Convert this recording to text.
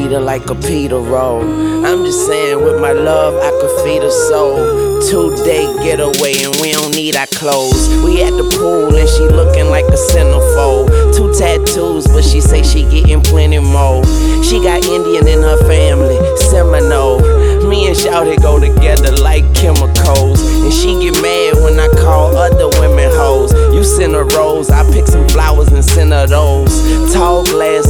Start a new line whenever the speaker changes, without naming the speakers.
eat her like a pita roll. I'm just saying, with my love, I could feed her soul. 2-day getaway and we don't need our clothes. We at the pool and she looking like a centerfold. 2 tattoos, but she say she getting plenty more. She got Indian in her family, Seminole. Me and Shawty go together like chemicals. And she get mad when I call other women hoes. You send her rose, I pick some flowers and send her those. Tall glass